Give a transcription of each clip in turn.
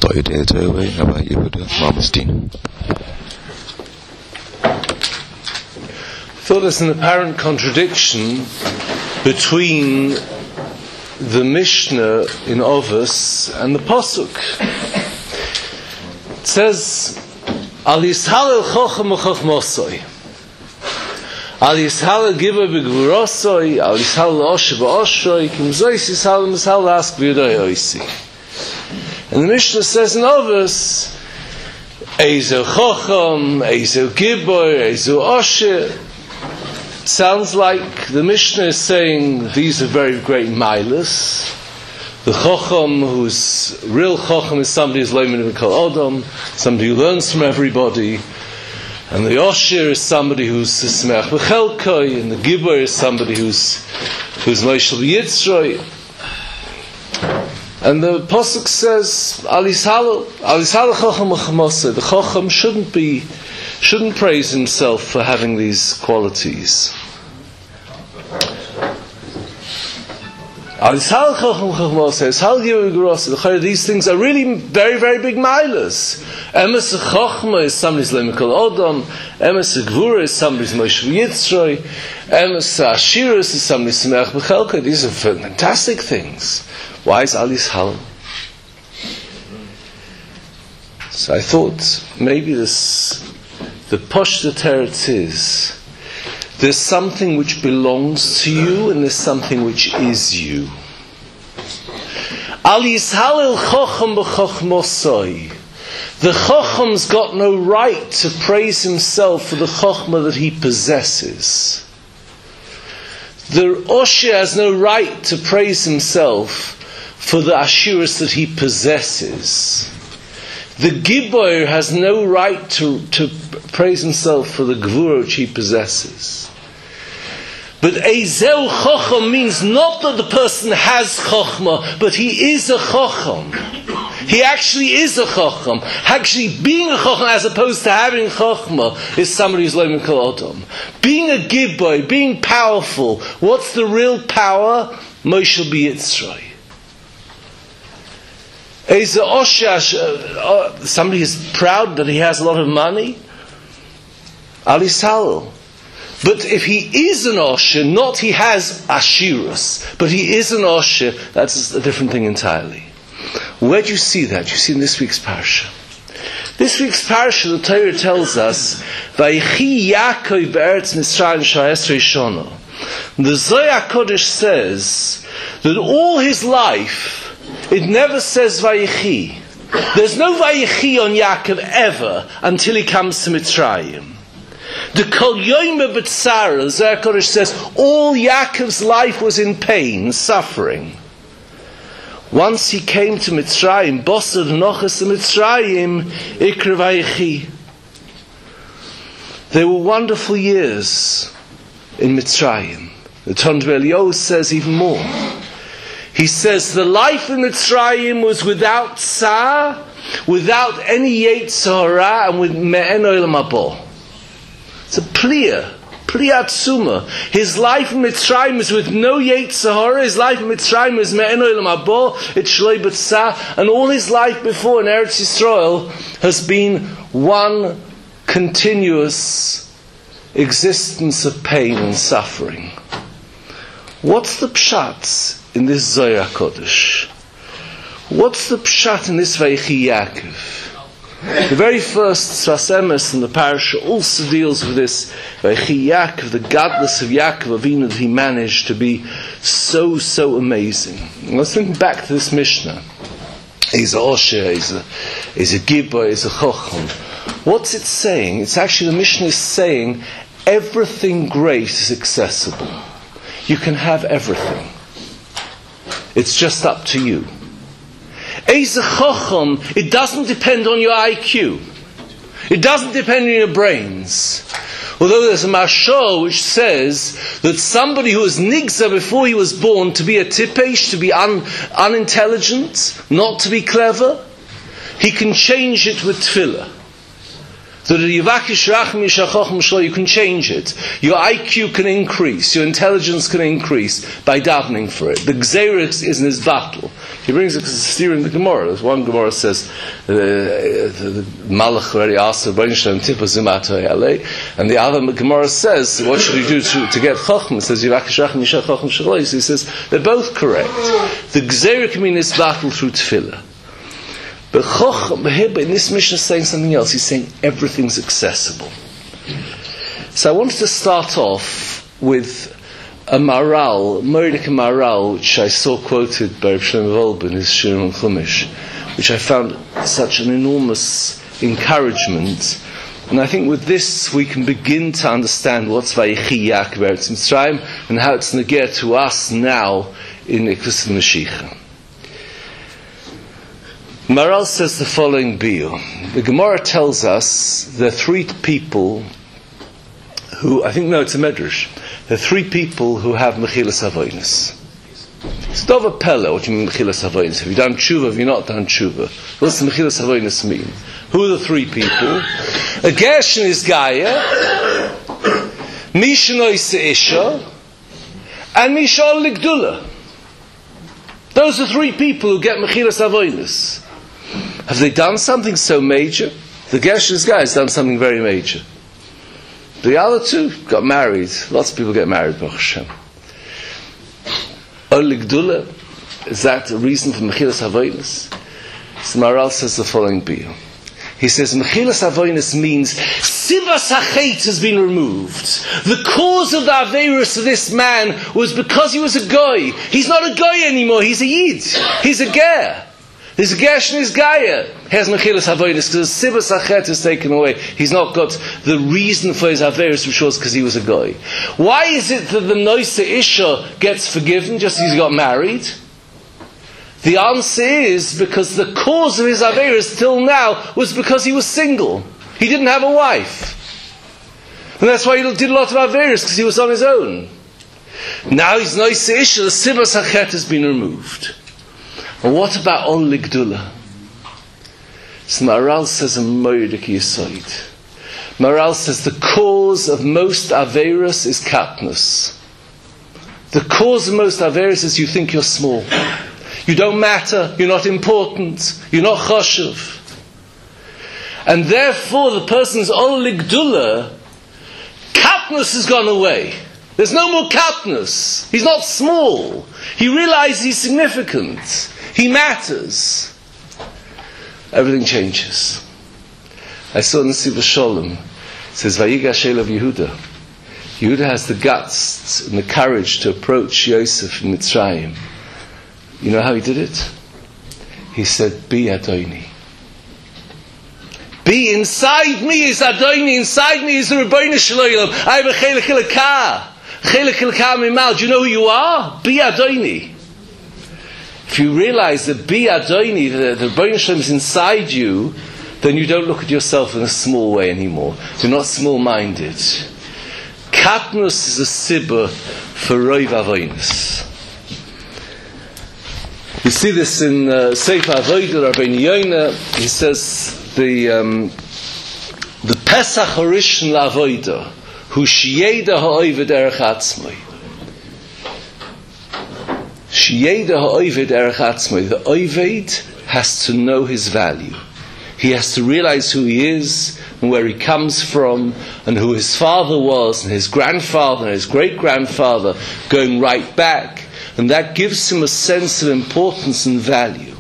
thought there's an apparent contradiction between the Mishnah in Ovos and the Pasuk. It says, Al Yishalel Chochem V'Chochmosoi, Al Yishalel Gibor B'Gvurosoi, Al Yishalel Osher B'Oshroi, Kim Zois Yishalel Mishal Ask V'Yodoi Oisi. And the Mishnah says in Ovos, Eizo Chochem, Eizo Gibor, Eizo Osher. Sounds like the Mishnah is saying these are very great milas. The Chochem, who's real Chochem, is somebody who's Leimin V'Kol Odom, somebody who learns from everybody. And the Osher is somebody who's Sismech V'Chelkoi, and the Gibor is somebody who's Moshel V'Yitzroi. And the Pasuk says, Al Yishalel Chochem V'Chomoseh. The Chochem shouldn't praise himself for having these qualities. These things are really very, very big milas. Emes Chochma is somebody's Lemikol Odom. Emes Gvura is somebody's Moshe Yitzroi. Emes Ashirus is somebody's Semech B'Chelka. These are fantastic things. Why is Al Yishalel? So I thought maybe the Pashta Teretz is there's something which belongs to you and there's something which is you. Al Yishalel Chochem B'Chochmosoi. The Chochem's got no right to praise himself for the Chochmah that he possesses. The Osher has no right to praise himself for the Ashiras that he possesses. The Gibor has no right to praise himself for the Gvura which he possesses. But Eizeu Chochem means not that the person has Chochmah, but he is a Chochem. He actually is a Chochem. Actually being a Chochem as opposed to having Chochmah is somebody who's Lo Mikol Odom. Being a Gibor, being powerful, what's the real power? Moshe B'Yitzroi. Somebody is proud that he has a lot of money. Al Yishalel. But if he is an Osher, not he has Ashirus, but he is an Osher, that's a different thing entirely. Where do you see that? You see in this week's parasha. This week's parasha, the Torah tells us, Vayichi Yaakov be'eretz Mitzrayim sha'esrei shana. The Zohar HaKodesh says that all his life, it never says Vayichi. There's no Vayichi on Yaakov ever until he comes to Mitzrayim. The Kol Yoyme B'Tzara, Zohar HaKodesh says, all Yaakov's life was in pain, suffering. Once he came to Mitzrayim, Bosad Nochas Mitzrayim, Ikra Vayichi. There were wonderful years in Mitzrayim. The Tondra Eliyahu says even more. He says the life in Mitzrayim was without tsar, without any Yetzer Hara, and with Me'en Olam Haba. It's a pliya tzuma. His life in Mitzrayim is with no Yetzer Hara. His life in Mitzrayim is Me'en Olam Haba. It's Shloi B'Tzar, and all his life before in Eretz Yisrael has been one continuous existence of pain and suffering. What's the pshat in this Zohar HaKodesh? What's the pshat in this Vayichi Yaakov? The very first Sfas Emes in the parasha also deals with this Vayichi Yaakov, the godless of Yaakov Avinu, that he managed to be so amazing. And let's think back to this Mishnah. He's a Osher, he's a Gibor, he's a Chochem. What's it saying? It's actually, the Mishnah is saying everything great is accessible. You can have everything. It's just up to you. Eizeh Chochem, it doesn't depend on your IQ. It doesn't depend on your brains. Although there's a mashal which says that somebody who was nigza before he was born to be a tipesh, to be unintelligent, not to be clever, he can change it with tefillah. So that you can change it. Your IQ can increase, your intelligence can increase by davening for it. The gzeirus is in his battle. He brings a steer in the Gemara. There's one Gemara says the Malach already asked the Rebbeinu Shalom Tipa Zimato Yalei, and the other Gemara says, what should he do to get Chacham? It says Yivakashach Misha Chacham Shaloi. So he says they're both correct. The Gzeira Kamin is battle through Tefillah. But Chacham in this mission is saying something else. He's saying everything's accessible. So I wanted to start off with a Maral, Mordechai Maral, which I saw quoted by Reb Shlomo Wolbe in his Shir on Chumash, which I found such an enormous encouragement. And I think with this we can begin to understand what's Vayechi Yaakov Eretz Mitzrayim and how it's negir to us now in Iktus Mashiach. Maral says the following biur. The Gemara tells us there are three people who, it's a Medrash. There are three people who have Mechilas Avonos. It's Dova Pella, what do you mean Mechilas Avonos? Have you done tshuva, have you not done tshuva? What's the Mechilas Avonos mean? Who are the three people? A Gershon is Gaia, Misha Noise Isha, and Misha Ligdula. Those are three people who get Mechilas Avonos. Have they done something so major? The Gershon's guy has done something very major. The other two got married. Lots of people get married, Baruch Hashem. Oligdula, is that a reason for Mechilas Avonos? So Maral says the following biur. He says Mechilas Avonos means Sivas HaChet has been removed. The cause of the Aveirus of this man was because he was a goy. He's not a goy anymore, he's a Yid. He's a ger. There's a Gershon is Gaia. He has Mechilas Avonos because Sivas HaChet is taken away. He's not got the reason for his Aveirus, which was because he was a goy. Why is it that the Noise Isha gets forgiven just as he got married? The answer is because the cause of his Aveirus till now was because he was single. He didn't have a wife. And that's why he did a lot of Aveirus, because he was on his own. Now he's Noise Isha, the Sivas HaChet has been removed. And what about Ol Ligdula? So Maral says a Mordechai Yisoid. Maral says the cause of most Aveirus is Katnus. The cause of most Aveirus is you think you're small. You don't matter, you're not important, you're not choshev. And therefore the person's Ol Ligdula, Katnus has gone away. There's no more Katnus. He's not small. He realizes he's significant. He matters. Everything changes. I saw in the Siva Sholem, it says, Vayigash Elav Yehuda. Yehuda has the guts and the courage to approach Yosef in Mitzrayim. You know how he did it? He said, Be Adoni. Be inside me is Adoni, inside me is the Rebbeinu Shalom. I have a Chelek Hilakah. Chelek Hilakah Mimal. Do you know who you are? Be Adoni. If you realize that Bi Adoni, the Rebbeinu Shalom is inside you, then you don't look at yourself in a small way anymore. You're not small-minded. Katnus is a sibur for Roiv Avonos. You see this in Sefer Avodah, Rabbeinu Yonah. He says the Pesach Harishon LaAvodah Hu Sheyeda Ha'oved Erech Atzmai. Sheyeda ha'oved erech atzmai. The oved has to know his value. He has to realize who he is and where he comes from and who his father was and his grandfather and his great-grandfather going right back. And that gives him a sense of importance and value.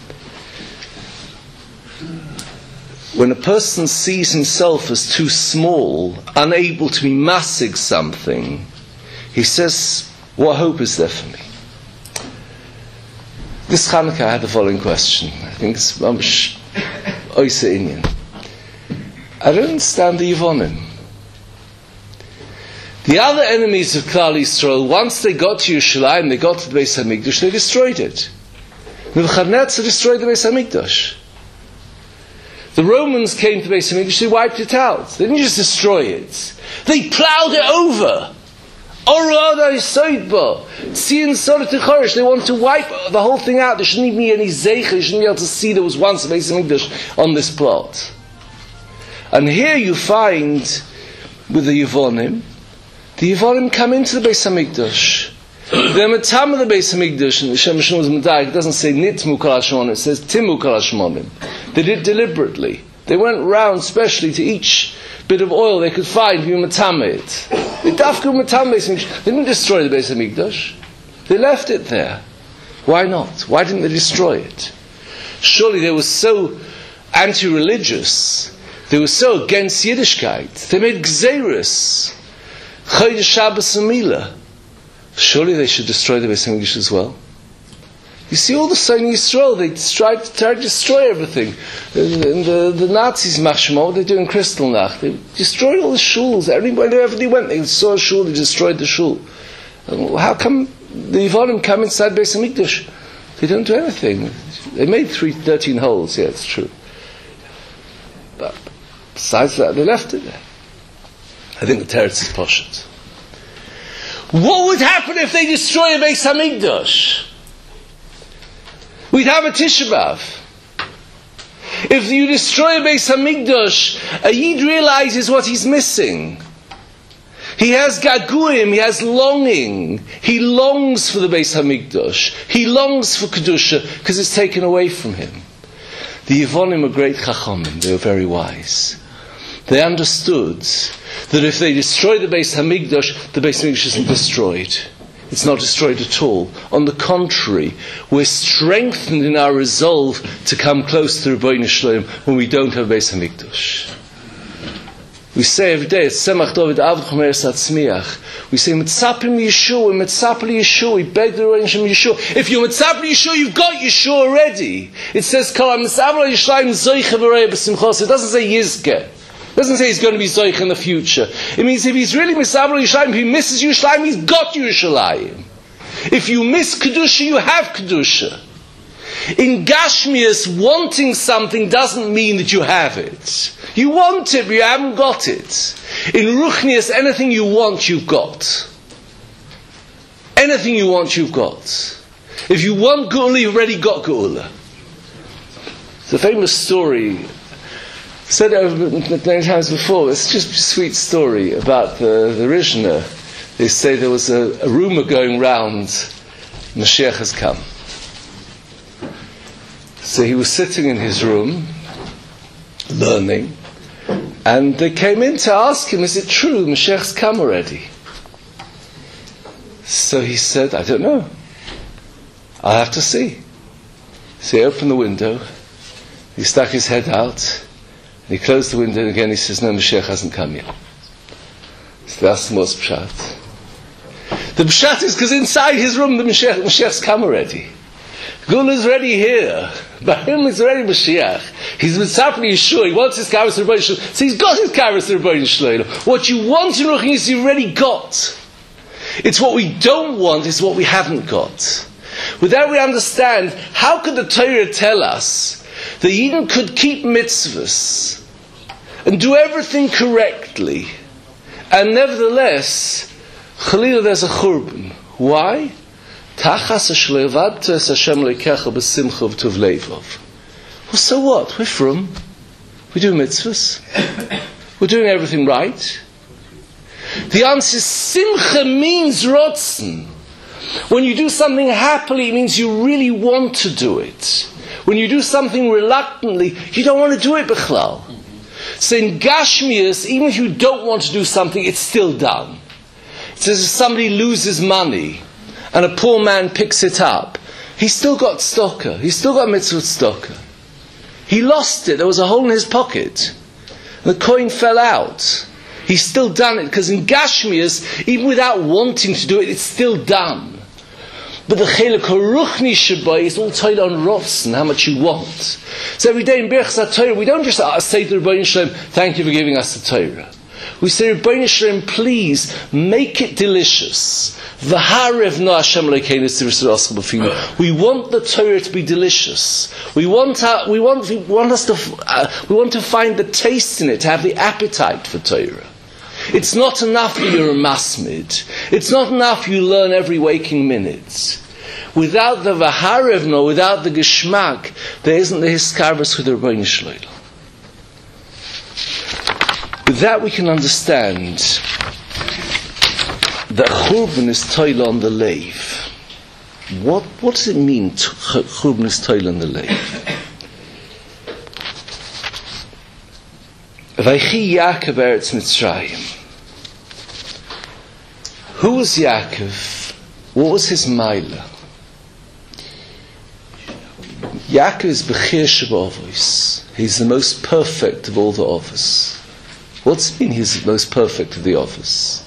When a person sees himself as too small, unable to be massig something, he says, what hope is there for me? This Chanukah I had the following question. I think it's Mamash Oisa Inyan. I don't understand the Yevonim. The other enemies of Klal Yisrael, once they got to Yerushalayim, they got to the Beis HaMikdash, they destroyed it. Nebuchadnezzar destroyed the Beis HaMikdash. The Romans came to the Beis HaMikdash, they wiped it out. They didn't just destroy it. They plowed it over. They want to wipe the whole thing out. There shouldn't even be any zeicha. You shouldn't be able to see there was once a Beis HaMikdash on this plot. And here you find with the Yevonim come into the Beis HaMikdash They're Matama the Beis Hamikdash, and the Shem Shmuel is Medayik. It doesn't say Nitmu Kol HaShmonim, it says Timu Kol HaShmonim. They did it deliberately. They went round specially to each bit of oil they could find to Matama it. They didn't destroy the Beis Hamikdash. They left it there. Why not? Why didn't they destroy it? Surely they were so anti-religious. They were so against Yiddishkeit. They made Gzeiros. Chodesh Shabbos and Milah. Surely they should destroy the Beis Hamikdash as well. You see all the Sonei Yisrael, they tried to destroy everything. And the Nazis, Mashmo, they're doing Kristallnacht. They destroyed all the shuls. Wherever they went, they saw a shul, they destroyed the shul. How come the Yevonim come inside Beis Hamikdash? They don't do anything. They made 13 holes, yeah, it's true. But besides that, they left it there. I think the Teretz is Poshet. What would happen if they destroy a Beis Hamikdash? We'd have a Tisha B'Av. If you destroy a Beis Hamikdash, a Yid realizes what he's missing. He has gaguim, he has longing. He longs for the Beis Hamikdash. He longs for Kedusha because it's taken away from him. The Yevonim are great Chachamim. They were very wise. They understood that if they destroy the Beis Hamikdash, the Beis Hamikdash isn't destroyed. It's not destroyed at all. On the contrary, we're strengthened in our resolve to come close to Rebbeinu Shalom when we don't have Beis Hamikdash. We say every day, it's Tzemach David Avdach Meres Atzmiach. We say, Mitzapim Yeshua, Mitzapim Yeshua, we beg the Rebbeinu Shalom Yeshua. If you're Mitzapim Yeshua, you've got Yeshua already. It says, Kol HaMitzapim Yishlayim Zoiche V'Rei B'Simchos. It doesn't say Yizke. It doesn't say he's going to be Zoich in the future. It means if he's really Misabel Yerushalayim, if he misses Yerushalayim, he's got Yerushalayim. If you miss Kedusha, you have Kedusha. In Gashmias, wanting something doesn't mean that you have it. You want it, but you haven't got it. In Ruchnias, anything you want, you've got. Anything you want, you've got. If you want Geula, you've already got Geula. It's a famous story. I've said it many times before. It's just a sweet story about the Rishner. They say there was a rumor going round, Mashiach has come. So he was sitting in his room, learning, and they came in to ask him, is it true, Mashiach's come already? So he said, I don't know. I'll have to see. So he opened the window, he stuck his head out, and he closed the window and again he says, no, Mashiach hasn't come yet. So that's the most pshat. The pshat is because inside his room the Mashiach's come already. Geula is already here. By him it's already Mashiach. He's Mitzapim Yeshua. He wants his Karas Rebbeinu Shalom. So he's got his Karas Rebbeinu Shalom. What you want in Ruchnius you've already got. It's what we don't want, it's what we haven't got. With that we understand, how could the Torah tell us that Eden could keep mitzvahs and do everything correctly, and nevertheless, Chalila, there's a churban. Why? Well, so what? We're from. We do mitzvahs. We're doing everything right. The answer is simcha means rotzen. When you do something happily, it means you really want to do it. When you do something reluctantly, you don't want to do it bichlal. So in Gashmias, even if you don't want to do something, it's still done. It says if somebody loses money and a poor man picks it up, he's still got tzedakah. He's still got mitzvah tzedakah. He lost it. There was a hole in his pocket. The coin fell out. He's still done it because in Gashmias, even without wanting to do it, it's still done. But the Chelek HaRuchni Shabbai is all tied on Rotzen, how much you want. So every day in Birchas HaTorah, we don't just say to Rebbeinu Shalom, thank you for giving us the Torah. We say, Rebbeinu Shalom, please make it delicious. We want the Torah to be delicious. We want to find the taste in it, to have the appetite for Torah. It's not enough that you're a masmid. It's not enough you learn every waking minute. Without the vaharevno, without the geschmack, there isn't the hiskarvus with the Rebbeinu Shalom. With that we can understand that Churban is toil on the leiv. What does it mean, Churban is toil on the leiv? Vaychi Yaakov Eretz Mitzrayim. Who was Yaakov? What was his Maila? Yaakov is Bechir Shabavos. He's the most perfect of all the office. What's it mean he's the most perfect of the office?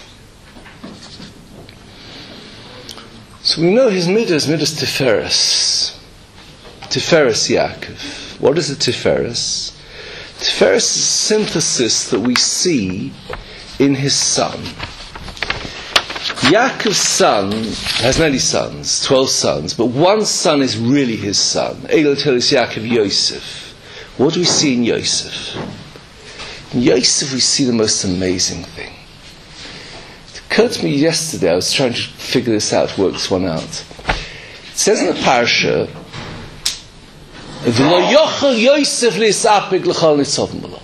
So we know his midah is midas Tiferes. Tiferes Yaakov. What is a Tiferes? Tiferes is a synthesis that we see in his son. Yaakov's son has many sons, 12 sons, but one son is really his son. Eil Teres Yaakov Yosef. What do we see in Yosef? In Yosef we see the most amazing thing. It occurred to me yesterday, I was trying to figure this out, work this one out. It says in the parasha, V'lo yochel Yosef li'isapik l'chol nitzavim b'lov.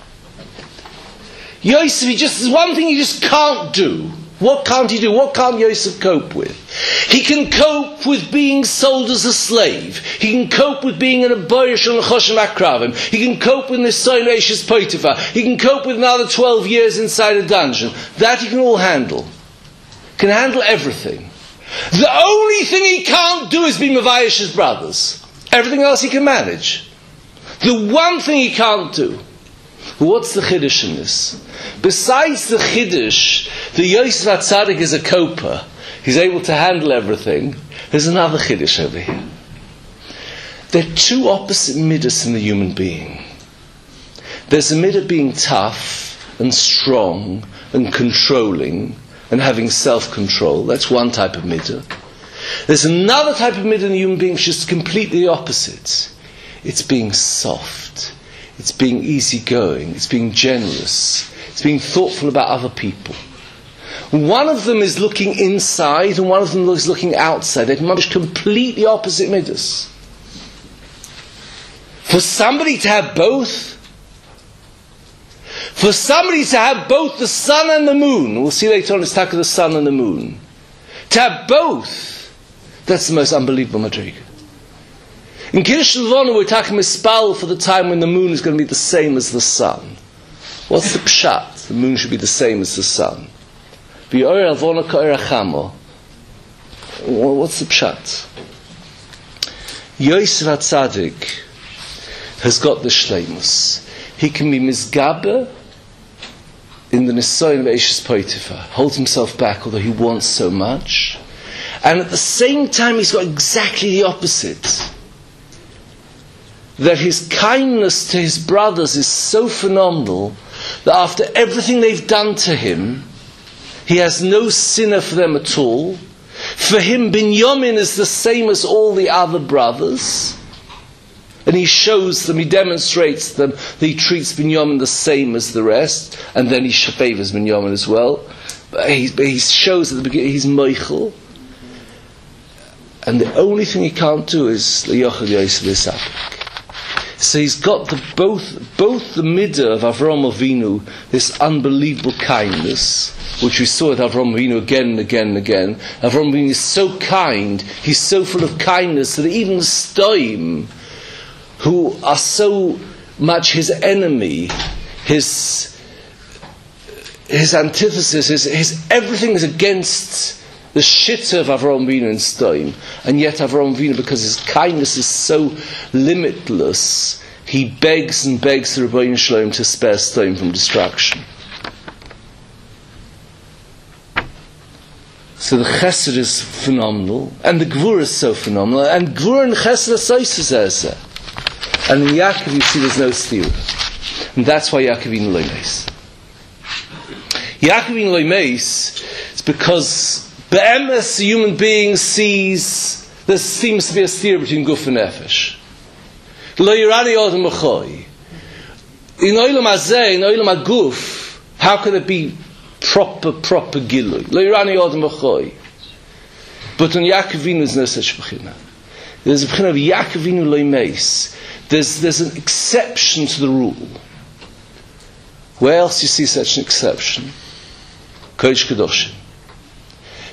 Yosef, there's one thing he just can't do. What can't he do? What can't Yosef cope with? He can cope with being sold as a slave. He can cope with being in a boyish and choshem akravim. He can cope with Nisayon Eishes Potiphar. He can cope with another 12 years inside a dungeon. That he can all handle. Can handle everything. The only thing he can't do is be Mavayish his brothers. Everything else he can manage. The one thing he can't do. What's the Chiddush in this? Besides the Chiddush, the Yosef HaTzadik is a coper. He's able to handle everything. There's another Chiddush over here. There are two opposite midas in the human being. There's a midah being tough and strong and controlling and having self-control. That's one type of midah. There's another type of midah in the human being which is completely opposite. It's being soft. It's being easygoing. It's being generous. It's being thoughtful about other people. One of them is looking inside and one of them is looking outside. They're completely opposite midas. For somebody to have both, for somebody to have both the sun and the moon, we'll see later on it's talk of the sun and the moon, to have both, that's the most unbelievable madriga. In Kiddush Levana we're talking mispal for the time when the moon is going to be the same as the sun. What's the pshat? The moon should be the same as the sun. What's the pshat? Yosef HaTzadik has got the shleimus. He can be misgaber in the Nisayon of Eishes Potiphar, holds himself back although he wants so much, and at the same time he's got exactly the opposite. That his kindness to his brothers is so phenomenal that after everything they've done to him, he has no sinner for them at all. For him, Binyamin is the same as all the other brothers. And he shows them, he demonstrates them, that he treats Binyamin the same as the rest. And then he favors Binyamin as well. But he shows at the beginning he's Meichel. And the only thing he can't do is Yochel Yosef Isapik. So he's got both the midah of Avraham Avinu, this unbelievable kindness, which we saw at Avraham Avinu again and again and again. Avraham Avinu is so kind, he's so full of kindness that even the Stoim, who are so much his enemy, his antithesis, his everything is against the shitta of Avraham Avinu and Stoim, and yet Avraham Avinu, because his kindness is so limitless, he begs and begs the Rebbeinu Shalom to spare Stoim from destruction. So the chesed is phenomenal, and the gvura is so phenomenal, and gvura and chesed are so zeh. And in Yaakov you see there's no stira, and that's why Yaakov Avinu lo meis. Yaakov Avinu lo meis is because be'emes, the human being sees there seems to be a steer between guf and nefesh. Lo yirani odem b'choy. In oilam hazeh, in oilam haguf, how can it be proper gilui? Lo yirani odem b'choy. But on Yaakov Avinu there's no such b'china. There's a b'china of Yaakov Avinu lo meis. There's an exception to the rule. Where else do you see such an exception? Kodesh Kedoshim.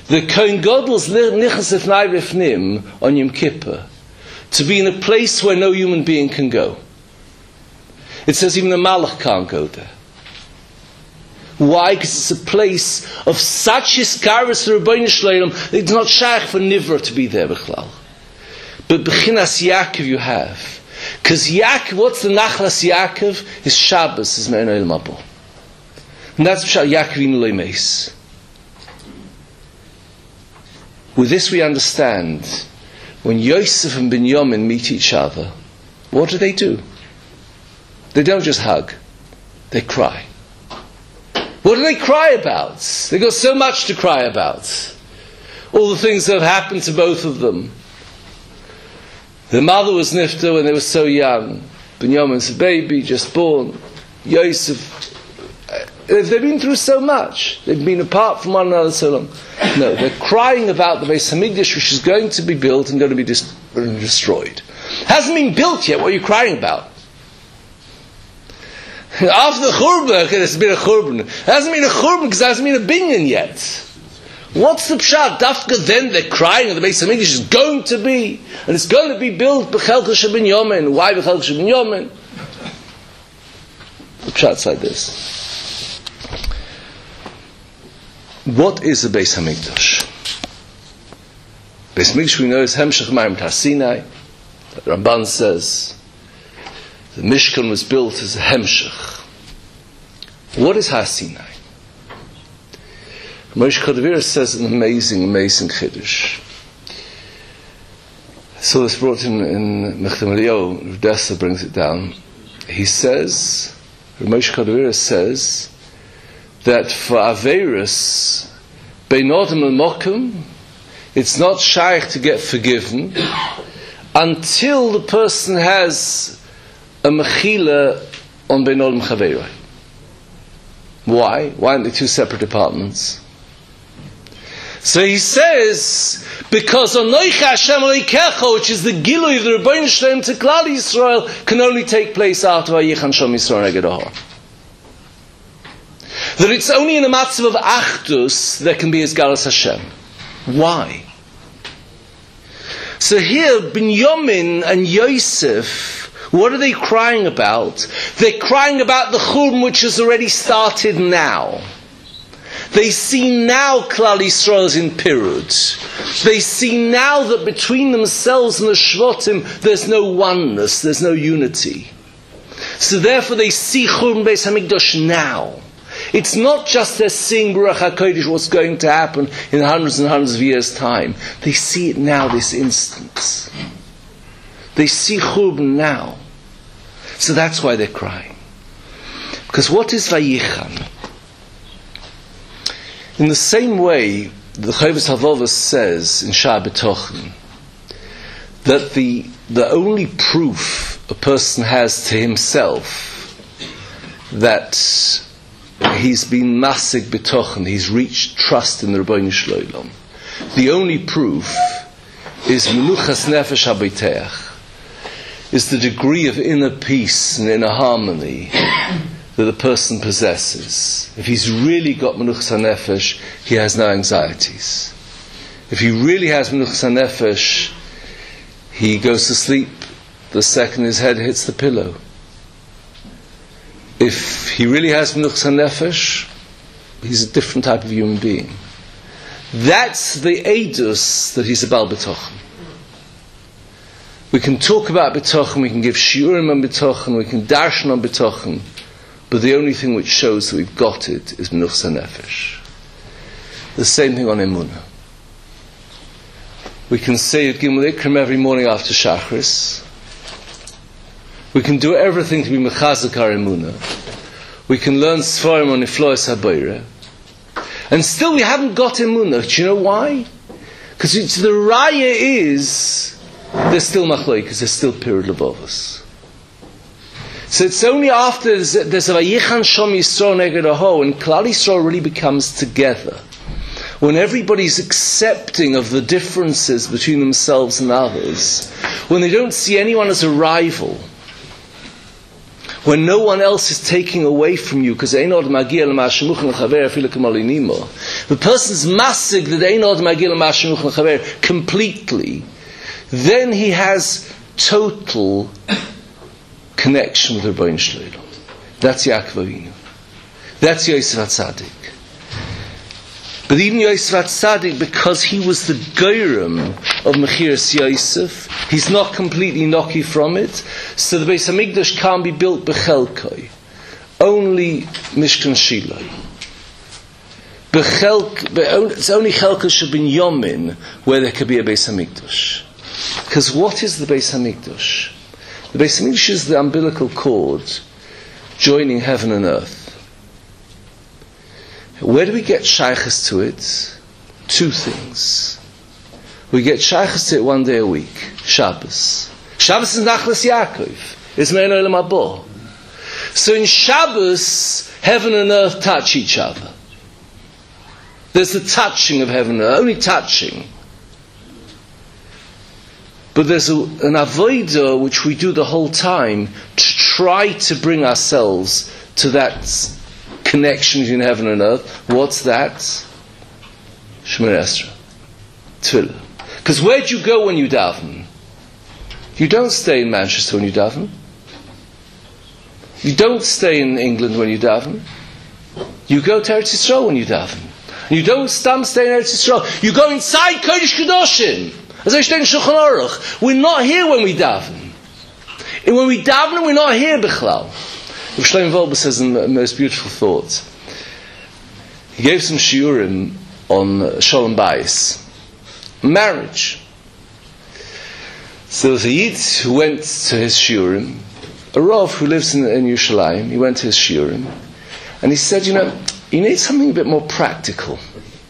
the Kohen Gadol's nichas efnai v'fnim on Yom Kippur to be in a place where no human being can go. It says even the Malach can't go there. Why? Because it's a place of such hiskarus to Rebbeinu Shleim. It's not shaykh for Nivra to be there, b'chlal. But b'chinas Yaakov you have. Because Yaakov, what's the Nachlas Yaakov? His Shabbos is Me'en Olam Haba. And that's Pshat Yaakov Inu Meis. With this we understand, when Yosef and Binyamin meet each other, what do? They don't just hug, they cry. What do they cry about? They've got so much to cry about. All the things that have happened to both of them. The mother was nifta when they were so young. Binyamin's a baby, just born. Yosef, they've been through so much. They've been apart from one another so long. No, they're crying about the Beis Hamikdash, which is going to be built and going to be destroyed. Hasn't been built yet. What are you crying about? After the Churban, there's been a Churban. It hasn't been a Churban because there hasn't been a binyan yet. What's the pshat? Dafka then they're crying and the Beis Hamikdash is going to be, and it's going to be built b'chelka shebinyamin. Why b'chelka shebinyamin? The pshat's like this. What is the Beis Hamikdash? Beis Hamikdash we know is Hemshech Mayim Tar Sinai. The Ramban says the Mishkan was built as a Hemshech. What is Har Sinai? Moshe Kadavira says an amazing chiddush. I saw this brought in Mechtam Eliyahu. Rav Dessa brings it down. He says, Moshe Kadavira says, that for Aveirus, Bein Odom and Mokum, it's not shaykh to get forgiven until the person has a mechila on Bein Odom Chaveiroi. Why? Why aren't they two separate departments? So he says, because Anoicha Hashem Elokecha, which is the Gilui of the Rebbeinu Shleim to Klal Yisrael, can only take place after Vayichan Shom Yisrael Neged Ohor. That it's only in a matzav of Achdus there can be Esgalas Hashem. Why? So here, Binyamin and Yosef, what are they crying about? They're crying about the Churban which has already started now. They see now Klal Yisrael is in Pirud. They see now that between themselves and the Shvatim there's no oneness, there's no unity. So therefore they see Churban Beis Hamikdash now. It's not just they're seeing Baruch HaKodesh, what's going to happen in hundreds and hundreds of years' time. They see it now, this instant. They see Churban now. So that's why they're crying. Because what is Vayichan? In the same way, the Chovos HaLevavos says in Sha'ar B'tochen that the only proof a person has to himself that he's been masig b'tochen, he's reached trust in the Rebbeinu Shleim, the only proof is menuchas nefesh habeiteach, is the degree of inner peace and inner harmony that the person possesses. If he's really got menuchas hanefesh, he has no anxieties. If he really has menuchas hanefesh, he goes to sleep the second his head hits the pillow. If he really has menuchas hanefesh, he's a different type of human being. That's the edus that he's a bal b'tochen. We can talk about b'tochen, we can give shiurim on b'tochen, we can darshan on b'tochen, but the only thing which shows that we've got it is menuchas hanefesh. The same thing on emunah. We can say Yud Gimel Ikrim every morning after Shachris. We can do everything to be mechazek our emunah. We can learn Sfarim on Niflois HaBoireh. And still we haven't got emunah. Do you know why? Because the raya is there's still machlokes, there's still Pirud Levavos. So it's only after there's a Vayichan Shom Yisrael Neged Ohor, when Klal Yisrael really becomes together, when everybody's accepting of the differences between themselves and others, when they don't see anyone as a rival, when no one else is taking away from you, because when the person's masig that ein od magil mashnuch lechaver completely, then he has total connection with the Rebbeinu Shlomo. That's Yaakov Avinu. That's Yosef HaTzadik. But even Yosef HaTzadik, because he was the Goyrem of Mechiras Yosef, he's not completely noki from it, so the Beis HaMikdash can't be built b'chelkoi. Only Mishkan Shiloi. It's only Chelka should be Yomin where there could be a Beis HaMikdash. Because what is the Beis HaMikdash? The Beis HaMikdash is the umbilical cord joining heaven and earth. Where do we get shaykhs to it? Two things. We get shaykhs to it one day a week. Shabbos. Shabbos is Nachlas Yaakov. It's Mein Olam Haba. So in Shabbos, heaven and earth touch each other. There's the touching of heaven and earth, only touching. But there's an avodah which we do the whole time to try to bring ourselves to that connection between heaven and earth. What's that? Shemir Esra. Tefillah. Because where do you go when you daven? You don't stay in Manchester when you daven. You don't stay in England when you daven. You go to Eretz Yisrael when you daven. You don't stay in Eretz Yisrael. You go inside Kodesh Kedoshim. As I say in Shulchan Aruch, we're not here when we daven. And when we daven, we're not here bichlal. Rav Shlomo Wolbe says in the most beautiful thought. He gave some shiurim on Shalom Bayis, marriage. So there was a Yid who went to his shiurim, a Rav who lives in Yerushalayim. He went to his shiurim, and he said, you need something a bit more practical.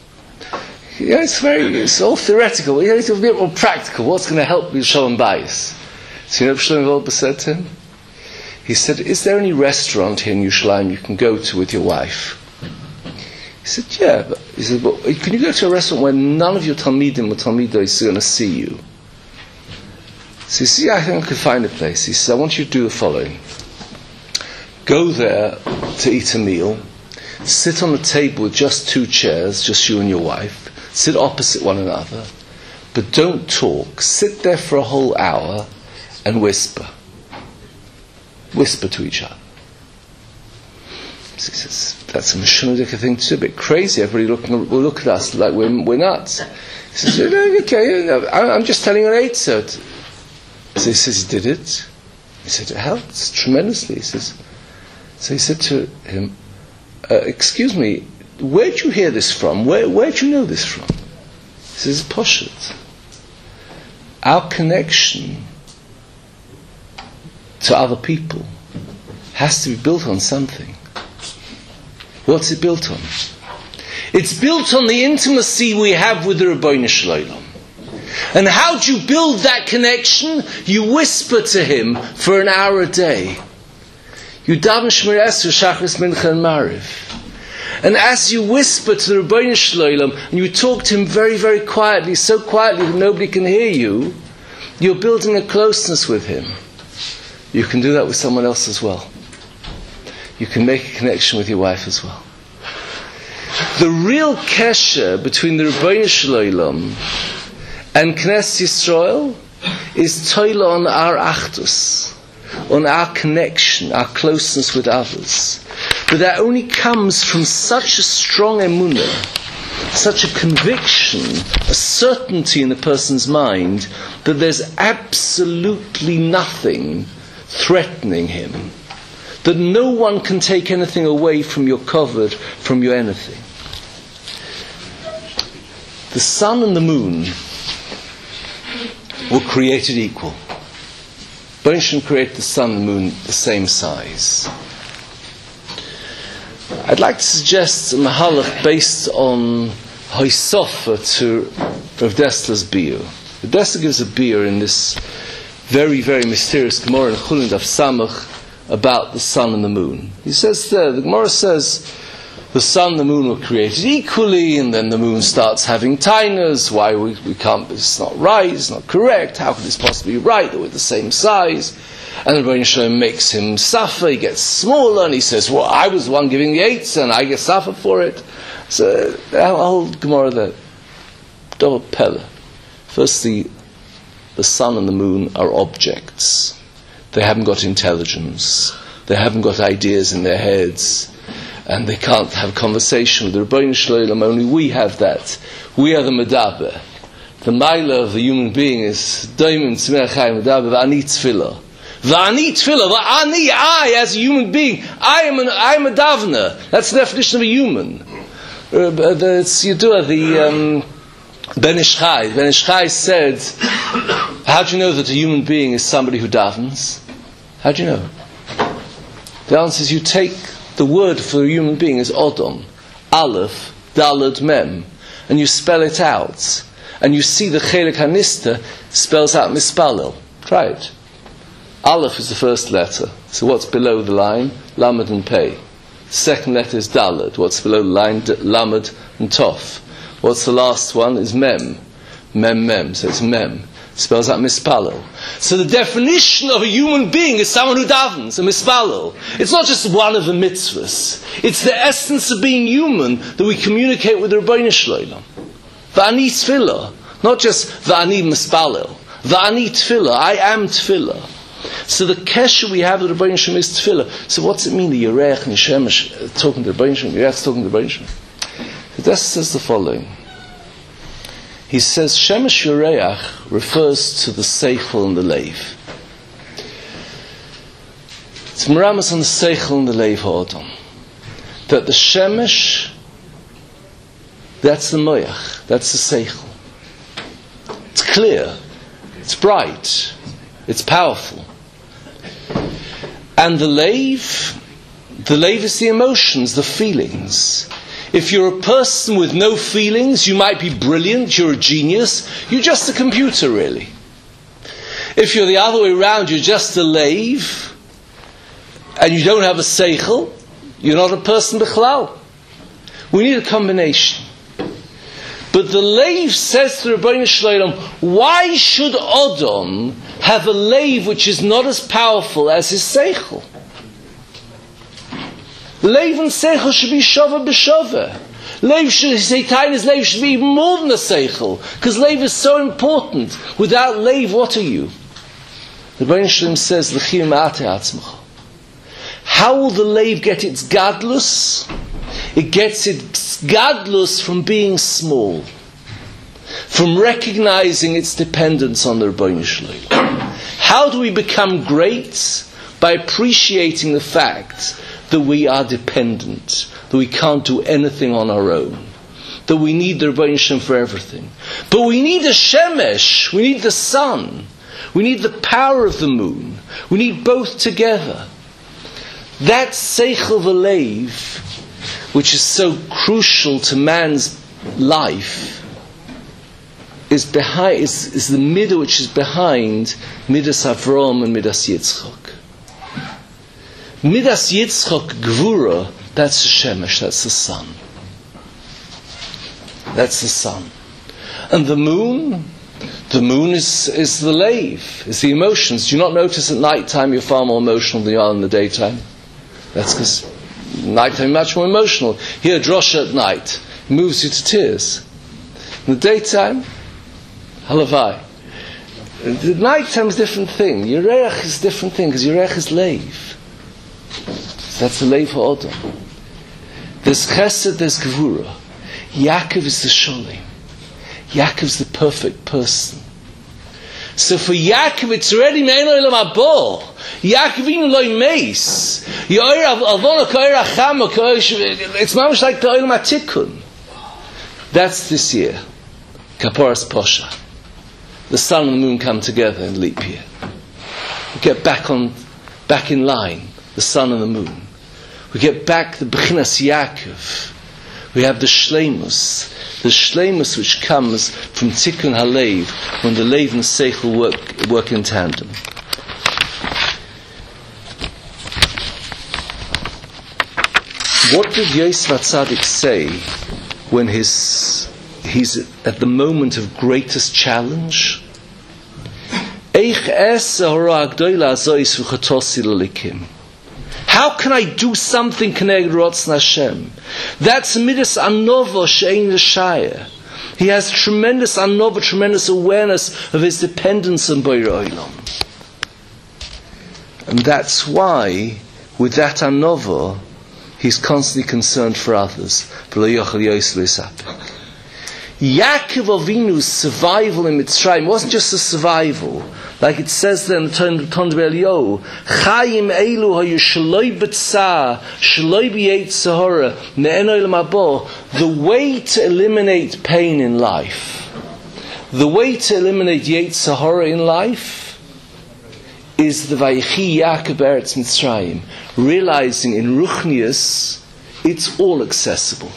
It's all theoretical. You need a bit more practical. What's going to help you Shalom Bayis? So Rav Shlomo Wolbe said to him, he said, is there any restaurant here in Yerushalayim you can go to with your wife? He said, yeah. But he said, well, can you go to a restaurant where none of your Talmidim or Talmidos are going to see you? So he said, yeah, I think I could find a place. He said, I want you to do the following. Go there to eat a meal. Sit on a table with just two chairs, just you and your wife. Sit opposite one another. But don't talk. Sit there for a whole hour and whisper. Whisper to each other. So he says, that's a Mishunadika thing to do, a bit crazy. Everybody will look at us like we're nuts. He says, okay, I'm just telling you an eitzot. So he says, he did it. He said, it helps tremendously. He says, so he said to him, excuse me, where'd you hear this from? Where'd you know this from? He says, Poshet. Our connection to other people has to be built on something. What's it built on? It's built on the intimacy we have with the Rebbeinu Shlomo. And how do you build that connection? You whisper to him for an hour a day. You daven Shemir Esra, Shachris, Mincha, and Mariv. And as you whisper to the Rebbeinu Shlomo, and you talk to him very, very quietly, so quietly that nobody can hear you, you're building a closeness with him. You can do that with someone else as well. You can make a connection with your wife as well. The real kesher between the Rebbeinu Shlomo and Knesset Yisrael is toila on our achdus, on our connection, our closeness with others. But that only comes from such a strong emunah, such a conviction, a certainty in the person's mind that there's absolutely nothing threatening him, that no one can take anything away from your covered, from your anything. The sun and the moon were created equal. Bonshon created the sun and the moon the same size. I'd like to suggest a mahalach based on Hoisofa to Rav Dessler's biur. Rav Dessler gives a biur in this very, very mysterious Gemara in Chulin Daf Samach about the sun and the moon. He says there, the Gemara says, the sun and the moon were created equally, and then the moon starts having tainas. Why we can't, it's not right, it's not correct, how could this possibly be right, they're the same size? And the Rebbeinu Shlomo makes him suffer, he gets smaller, and he says, well, I was the one giving the eitzah, and I get suffer for it. So, our whole Gemara there, double Pella. Firstly, the sun and the moon are objects. They haven't got intelligence. They haven't got ideas in their heads. And they can't have conversation with the Rebbeinu Shloim. Only we have that. We are the Medaber. The Maila of the human being is Doimen Tzimei Chayim Medaber V'ani Tefillah. V'ani Tefillah. V'ani, I as a human being, I am a Davner. That's the definition of a human. It's Yedua, the Ben Ish Chai. Ben Ish Chai said, how do you know that a human being is somebody who davens? How do you know? The answer is you take the word for a human being is Odom, Aleph, Daled, Mem, and you spell it out, and you see the Chelek Hanista spells out Mispalel. Try it. Aleph is the first letter, so what's below the line? Lamed and Pei. Second letter is Daled. What's below the line? Lamed and Toph. What's the last one? Is Mem. Mem, so it's Mem. Spells out Mispalel. So the definition of a human being is someone who davens, a Mispalel. It's not just one of the mitzvahs. It's the essence of being human that we communicate with the Rebbeinu Shloim. V'ani Tefillah. Not just V'ani Mispalel. V'ani Tefillah. I am Tefillah. So the kesher we have with the Rebbeinu Shloim is Tefillah. So what's it mean, the Yerech and Shemesh talking to the Rebbeinu Shloim? Yerech's talking to the Rebbeinu Shloim. It says the following. He says, Shemesh Yoreach refers to the Seichel and the Leiv. It's Meramas on the Seichel and the Leiv Ha'odom. That the Shemesh, that's the Moyach, that's the Seichel. It's clear, it's bright, it's powerful. And the Leiv is the emotions, the feelings. If you're a person with no feelings, you might be brilliant, you're a genius, you're just a computer, really. If you're the other way around, you're just a leiv, and you don't have a seichel, you're not a person b'chlal. We need a combination. But the leiv says to Rebbeinu Shloim, why should Odom have a leiv which is not as powerful as his seichel? Leiv and Seichel should be Shova b'Shova. Leiv should be even more than a Seichel, because Leiv is so important. Without Leiv, what are you? The Rebbeinu Shloim says, L'chim ate atzmacha. How will the Leiv get its gadlus? It gets its gadlus from being small, from recognizing its dependence on the Rebbeinu Shloim. How do we become great? By appreciating the fact that we are dependent, that we can't do anything on our own, that we need the Rebbeinu Shloim for everything. But we need the Shemesh, we need the sun, we need the power of the moon, we need both together. That Seichel V'Leiv, which is so crucial to man's life, is the midah which is behind Midas Avram and Midas Yitzchak. Midas Yitzchak Gvura, that's the Shemesh, that's the sun. That's the sun. And the moon is the Leiv, is the emotions. Do you not notice at night time you're far more emotional than you are in the daytime? That's because night time you're much more emotional. Here, drosha at night moves you to tears. In the daytime, halavai. The night time is a different thing. Yereach is a different thing, because Yereach is Leiv. That's the Leiv Ha'odom. There's Chesed, there's Gevura. Yaakov is the Sholim. Yaakov's the perfect person. So for Yaakov, it's already Me'en Olam Haba. Yaakov even loy meis. It's mamish like the Olam HaTikun. That's this year. Kaporas Posha. The sun and the moon come together in leap year. We get back in line. The sun and the moon. We get back the Bechinas Yaakov. We have the Shleimus which comes from Tikkun HaLeiv, when the Leiv and Seichel work in tandem. What did Yosef HaTzadik say when he's at the moment of greatest challenge? How How can I do something Keneged Ratzon Hashem? That's Midas Anova She'ein L'Shaya. He has tremendous Anova, tremendous awareness of his dependence on Borei Olam. And that's why, with that Anova, he's constantly concerned for others. Yaakov Avinu's survival in Mitzrayim wasn't just a survival, like it says there in the Ton Eliyahu, Chayim Elu hayu shaloi b'tzah, shaloi b'yeit sahara, ne'en olam haba. The way to eliminate pain in life, the way to eliminate yeit sahara in life, is the Vayichi Yaakov Eretz Mitzrayim, realizing in Ruchnius it's all accessible.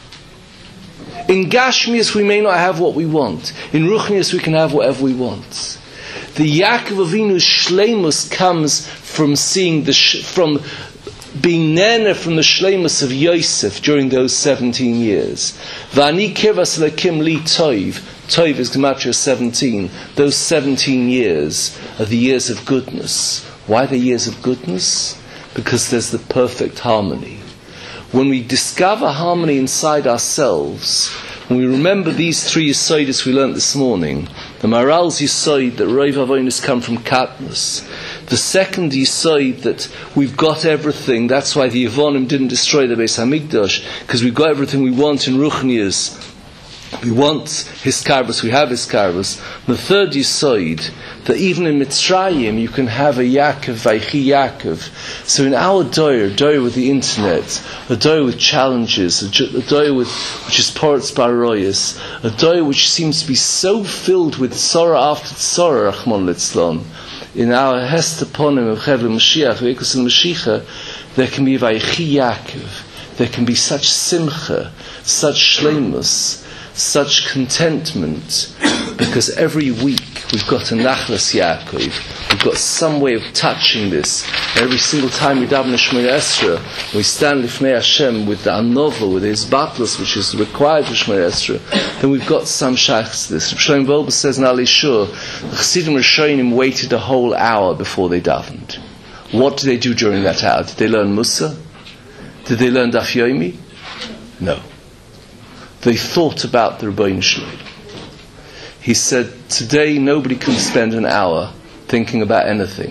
In Gashmias we may not have what we want. In Ruchnius we can have whatever we want. The Yaakov Avinu's shleimus comes from seeing from being nene from the shleimus of Yosef during those 17 years. V'ani kirvas lekim li toiv. Toiv is Gematria 17. Those 17 years are the years of goodness. Why the years of goodness? Because there's the perfect harmony. When we discover harmony inside ourselves, when we remember these three Yesodis we learnt this morning, the Maral's Yesod that Rov Avonos come from Katnus, the second Yesod that we've got everything, that's why the Yevonim didn't destroy the Beis Hamikdash, because we've got everything we want in Ruchnias. We want Hiskarvus, we have Hiskarvus. The third Yesod, that even in Mitzrayim you can have a Yaakov, Vayichi Yaakov. So in our doyer with the internet, a doyer with challenges, a doyer which is Poretz Baroyas, a doyer which seems to be so filled with Tzora after Tzora, Rachmon Litzlon, in our Hesteponim of Chevle Mashiach, Ve'ekus and Mashiach, there can be Vayichi Yaakov. There can be such simcha, such shleimus, such contentment, because every week we've got a Nachlas Yaakov, we've got some way of touching this. Every single time we daven Shemona Esra, we stand Lifnei Hashem with the Anova, with his Batlas, which is required for Shemona Esra, then we've got some shaykhs to this. Shlomo Wolbe says in Ali Shur, the Chassidim Rishonim waited a whole hour before they davened. What did they do during that hour? Did they learn Musa? Did they learn Daf Yomi? No. They thought about the Rebbeinu Shalom. He said, today nobody can spend an hour thinking about anything.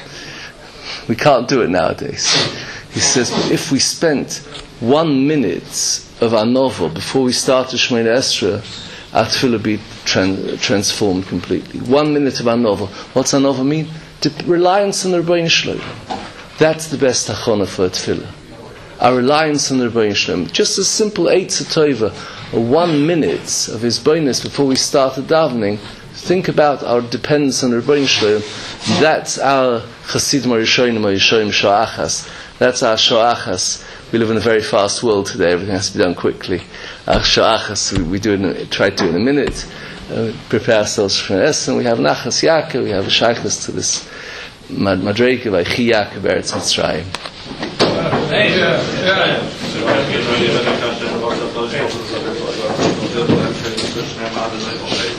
We can't do it nowadays. He says, but if we spent 1 minute of our novel before we start the Shemona Esra, our tefillah would be transformed completely. 1 minute of our novel. What's our novel mean? Reliance on the Rebbeinu Shalom. That's the best hachana for a tefillah. Our reliance on the Rebbeinu Shalom. Just a simple Eitzah Tova, or 1 minute of his bonus before we start the davening. Think about our dependence on the Rebbeinu Shalom. That's our Chassidim Rishonim Shoachas. That's our Shoachas. We live in a very fast world today. Everything has to be done quickly. Our Shoachas, we try to do it in a minute. Prepare ourselves for an essence. We have Nachas Yaakov. We have a Shaykhus to this Madrega by Chi Yaakov Eretz Mitzrayim. Thank you.